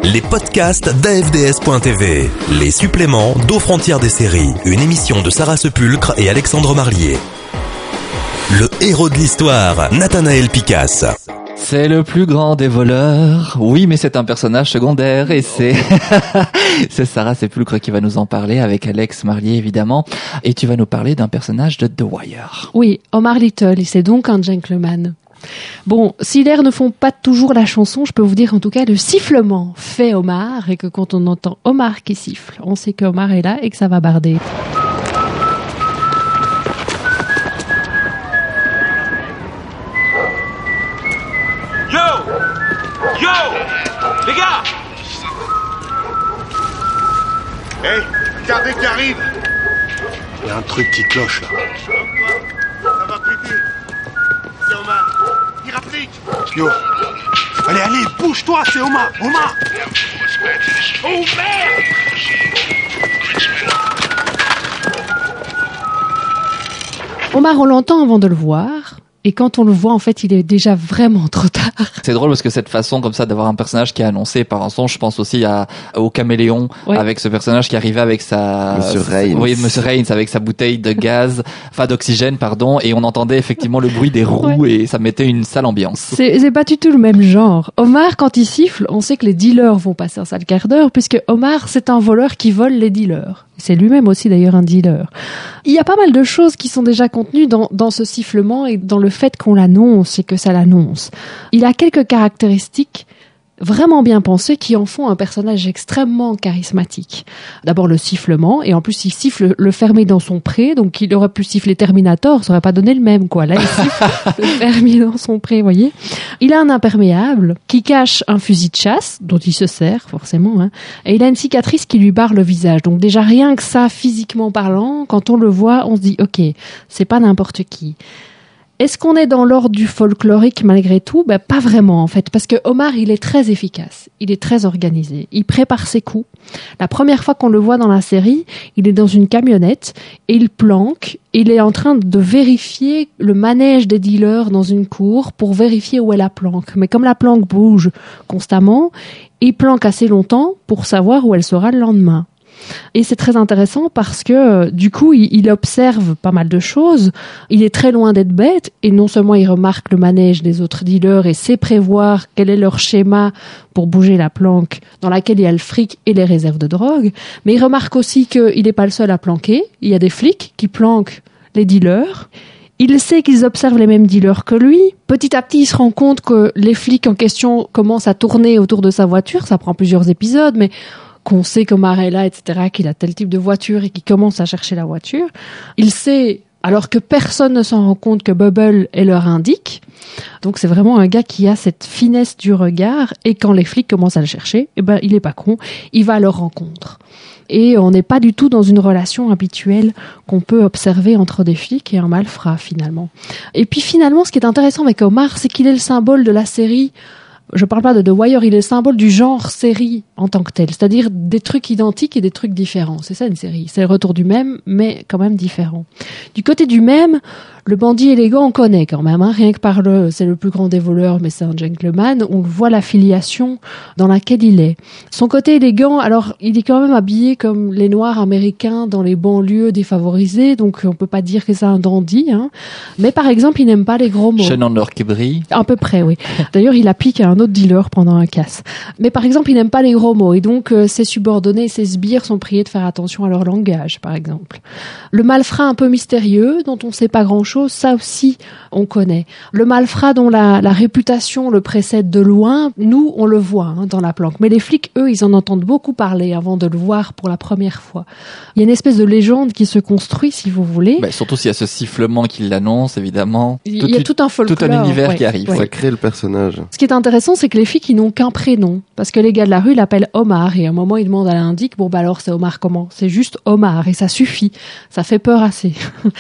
Les podcasts d'AFDS.tv. Les suppléments d'Aux frontières des séries. Une émission de Sarah Sepulcre et Alexandre Marlier. Le héros de l'histoire, Nathanaël Picasse. C'est le plus grand des voleurs. Oui, mais c'est un personnage secondaire et c'est c'est Sarah Sepulcre qui va nous en parler avec Alex Marlier évidemment. Et tu vas nous parler d'un personnage de The Wire. Oui, Omar Little, c'est donc un gentleman. Bon, si l'air ne font pas toujours la chanson, je peux vous dire en tout cas le sifflement fait Omar et que quand on entend Omar qui siffle, on sait qu'Omar est là et que ça va barder. Yo, les gars! Hey, regardez qui arrive! Il y a un truc qui cloche là. Ça va péter. C'est Omar. Il rapplique. Yo! Allez, bouge-toi, c'est Omar! Omar! Oh merde! Omar, on l'entend avant de le voir. Et quand on le voit, en fait, il est déjà vraiment trop tard. C'est drôle parce que cette façon comme ça d'avoir un personnage qui est annoncé par un son, je pense aussi au Caméléon, ouais. Avec ce personnage qui arrivait avec Monsieur Reigns. Oui, Monsieur Reigns avec sa bouteille de gaz, d'oxygène, pardon, et on entendait effectivement le bruit des roues ouais. Et ça mettait une sale ambiance. C'est pas du tout le même genre. Omar, quand il siffle, on sait que les dealers vont passer un sale quart d'heure puisque Omar, c'est un voleur qui vole les dealers. C'est lui-même aussi d'ailleurs un dealer. Il y a pas mal de choses qui sont déjà contenues dans ce sifflement et dans le fait qu'on l'annonce et que ça l'annonce. Il a quelques caractéristiques vraiment bien pensées qui en font un personnage extrêmement charismatique. D'abord le sifflement, et en plus il siffle le fermier dans son pré, donc il aurait pu siffler Terminator, ça aurait pas donné le même quoi. Là il siffle le fermier dans son pré, voyez. Il a un imperméable qui cache un fusil de chasse, dont il se sert forcément, hein, et il a une cicatrice qui lui barre le visage. Donc déjà rien que ça, physiquement parlant, quand on le voit, on se dit ok, c'est pas n'importe qui. Est-ce qu'on est dans l'ordre du folklorique malgré tout ? Ben, pas vraiment en fait, parce que Omar, il est très efficace, il est très organisé, il prépare ses coups. La première fois qu'on le voit dans la série, il est dans une camionnette et il planque, il est en train de vérifier le manège des dealers dans une cour pour vérifier où est la planque. Mais comme la planque bouge constamment, il planque assez longtemps pour savoir où elle sera le lendemain. Et c'est très intéressant parce que du coup il observe pas mal de choses, il est très loin d'être bête et non seulement il remarque le manège des autres dealers et sait prévoir quel est leur schéma pour bouger la planque dans laquelle il y a le fric et les réserves de drogue, mais il remarque aussi qu'il n'est pas le seul à planquer, il y a des flics qui planquent les dealers. Il sait qu'ils observent les mêmes dealers que lui. Petit à petit, il se rend compte que les flics en question commencent à tourner autour de sa voiture, ça prend plusieurs épisodes, mais qu'on sait qu'Omar est là, etc., qu'il a tel type de voiture et qu'il commence à chercher la voiture. Il sait, alors que personne ne s'en rend compte, que Bubble est leur indique. Donc c'est vraiment un gars qui a cette finesse du regard et quand les flics commencent à le chercher, eh ben, il est pas con, il va à leur rencontre. Et on n'est pas du tout dans une relation habituelle qu'on peut observer entre des flics et un malfrat finalement. Et puis finalement, ce qui est intéressant avec Omar, c'est qu'il est le symbole de la série. Je parle pas de The Wire, il est le symbole du genre série en tant que tel, c'est-à-dire des trucs identiques et des trucs différents. C'est ça une série, c'est le retour du même, mais quand même différent. Du côté du même, le bandit élégant, on connaît quand même, hein, rien que par c'est le plus grand des voleurs, mais c'est un gentleman, on voit l'affiliation dans laquelle il est. Son côté élégant, alors il est quand même habillé comme les noirs américains dans les banlieues défavorisées, donc on peut pas dire que c'est un dandy, hein. Mais par exemple, il n'aime pas les gros mots. Chaîne en or qui brille. À peu près, oui. D'ailleurs, il applique à un autre dealer pendant un casse. Mais par exemple, il n'aime pas les gros mots et donc ses subordonnés, ses sbires sont priés de faire attention à leur langage, par exemple. Le malfrat un peu mystérieux, dont on sait pas grand-chose, ça aussi, on connaît. Le malfrat dont la réputation le précède de loin, nous, on le voit hein, dans la planque. Mais les flics, eux, ils en entendent beaucoup parler avant de le voir pour la première fois. Il y a une espèce de légende qui se construit, si vous voulez. Bah, surtout s'il y a ce sifflement qui l'annonce, évidemment. Il y a tout un folklore. Tout un univers ouais, qui arrive. Ouais. Ça crée le personnage. Ce qui est intéressant, c'est que les flics, ils n'ont qu'un prénom. Parce que les gars de la rue l'appellent Omar. Et à un moment, ils demandent à l'indique, bon, bah alors, c'est Omar comment ? C'est juste Omar. Et ça suffit. Ça fait peur assez.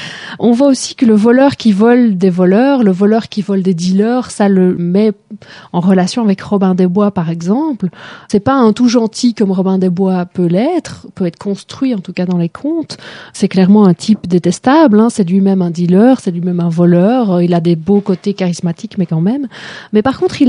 On voit aussi que le voleur qui vole des voleurs, le voleur qui vole des dealers, ça le met en relation avec Robin des Bois, par exemple. C'est pas un tout gentil comme Robin des Bois peut l'être, peut être construit, en tout cas dans les contes. C'est clairement un type détestable, hein. C'est lui-même un dealer, c'est lui-même un voleur. Il a des beaux côtés charismatiques, mais quand même. Mais par contre, il a un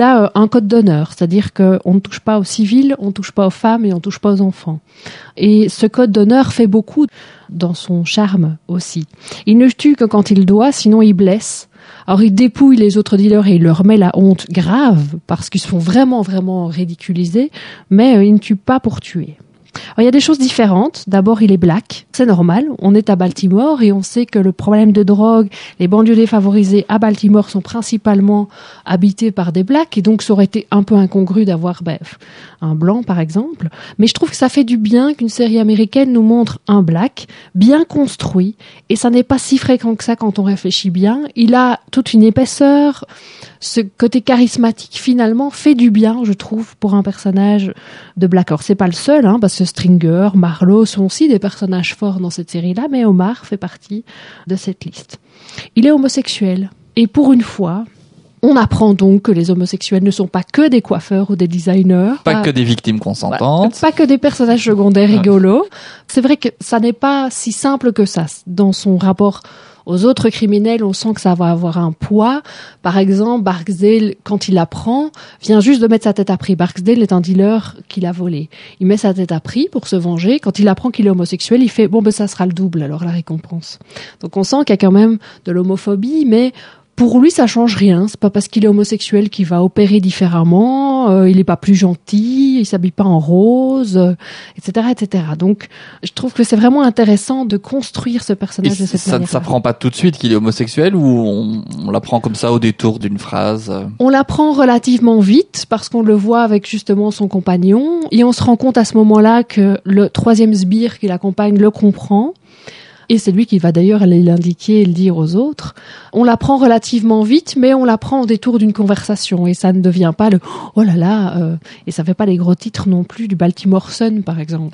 code d'honneur, c'est-à-dire qu'on ne touche pas aux civils, on ne touche pas aux femmes et on ne touche pas aux enfants. Et ce code d'honneur fait beaucoup dans son charme aussi. Il ne tue que quand il doit, sinon il blesse. Alors il dépouille les autres dealers et il leur met la honte grave parce qu'ils se font vraiment, vraiment ridiculiser, mais il ne tue pas pour tuer. Alors, il y a des choses différentes. D'abord, il est black. C'est normal. On est à Baltimore et on sait que le problème de drogue, les banlieues défavorisées à Baltimore sont principalement habitées par des blacks et donc ça aurait été un peu incongru d'avoir un blanc, par exemple. Mais je trouve que ça fait du bien qu'une série américaine nous montre un black bien construit et ça n'est pas si fréquent que ça quand on réfléchit bien. Il a toute une épaisseur. Ce côté charismatique, finalement, fait du bien, je trouve, pour un personnage de black. Alors, c'est pas le seul, parce que Stringer, Marlowe sont aussi des personnages forts dans cette série-là, mais Omar fait partie de cette liste. Il est homosexuel. Et pour une fois, on apprend donc que les homosexuels ne sont pas que des coiffeurs ou des designers. Pas que des victimes consentantes. Pas que des personnages secondaires rigolos. C'est vrai que ça n'est pas si simple que ça. Dans son rapport aux autres criminels, on sent que ça va avoir un poids. Par exemple, Barksdale, quand il apprend, vient juste de mettre sa tête à prix. Barksdale est un dealer qu'il a volé. Il met sa tête à prix pour se venger. Quand il apprend qu'il est homosexuel, il fait ça sera le double, alors la récompense. Donc on sent qu'il y a quand même de l'homophobie, mais pour lui, ça change rien. C'est pas parce qu'il est homosexuel qu'il va opérer différemment. Il est pas plus gentil. Il s'habille pas en rose, etc., etc. Donc, je trouve que c'est vraiment intéressant de construire ce personnage de cette manière. Ça prend pas tout de suite qu'il est homosexuel ou on l'apprend comme ça au détour d'une phrase? On l'apprend relativement vite parce qu'on le voit avec justement son compagnon et on se rend compte à ce moment-là que le troisième sbire qui l'accompagne le comprend. Et c'est lui qui va d'ailleurs aller l'indiquer et le dire aux autres. On l'apprend relativement vite, mais on l'apprend au détour d'une conversation. Et ça ne devient pas le « oh là là et ça fait pas les gros titres non plus du Baltimore Sun, par exemple.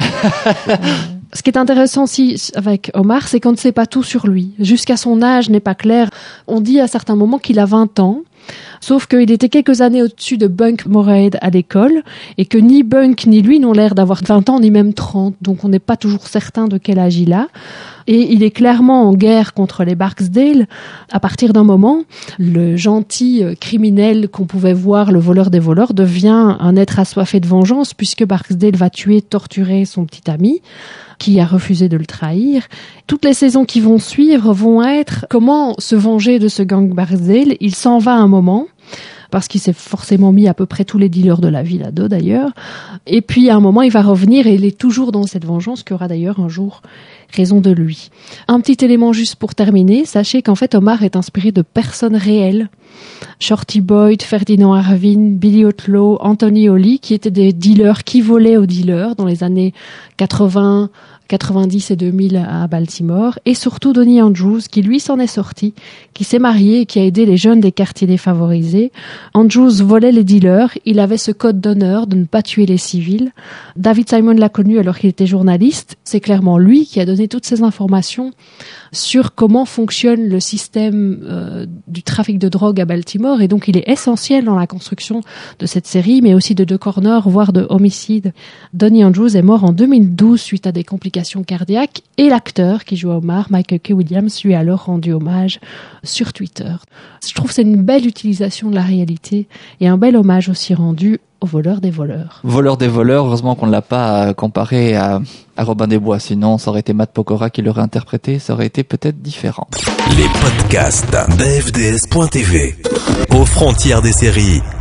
Ce qui est intéressant aussi avec Omar, c'est qu'on ne sait pas tout sur lui. Jusqu'à son âge n'est pas clair. On dit à certains moments qu'il a 20 ans. Sauf qu'il était quelques années au-dessus de Bunk Morehead à l'école et que ni Bunk ni lui n'ont l'air d'avoir 20 ans ni même 30. Donc on n'est pas toujours certain de quel âge il a. Et il est clairement en guerre contre les Barksdale. À partir d'un moment, le gentil criminel qu'on pouvait voir, le voleur des voleurs, devient un être assoiffé de vengeance puisque Barksdale va tuer, torturer son petit ami qui a refusé de le trahir. Toutes les saisons qui vont suivre vont être comment se venger de ce gang Barksdale. Il s'en va un moment parce qu'il s'est forcément mis à peu près tous les dealers de la ville à dos d'ailleurs. Et puis à un moment, il va revenir et il est toujours dans cette vengeance qui aura d'ailleurs un jour raison de lui. Un petit élément juste pour terminer, sachez qu'en fait Omar est inspiré de personnes réelles. Shorty Boyd, Ferdinand Harvin, Billy Outlaw, Anthony Holly, qui étaient des dealers qui volaient aux dealers dans les années 80, 90 et 2000 à Baltimore, et surtout Donnie Andrews, qui lui s'en est sorti, qui s'est marié et qui a aidé les jeunes des quartiers défavorisés. Andrews volait les dealers, il avait ce code d'honneur de ne pas tuer les civils. David Simon l'a connu alors qu'il était journaliste, c'est clairement lui qui a donné toutes ces informations sur comment fonctionne le système du trafic de drogue à Baltimore, et donc il est essentiel dans la construction de cette série, mais aussi de The Corner, voire de Homicide. Donnie Andrews est mort en 2012 suite à des complications cardiaques, et l'acteur qui joue Omar, Michael K. Williams, lui a alors rendu hommage sur Twitter. Je trouve que c'est une belle utilisation de la réalité, et un bel hommage aussi rendu au voleur des voleurs. Voleur des voleurs, heureusement qu'on ne l'a pas comparé à Robin des Bois, sinon ça aurait été Matt Pokora qui l'aurait interprété, ça aurait été peut-être différent. Les podcasts d'AFDS.tv, aux frontières des séries.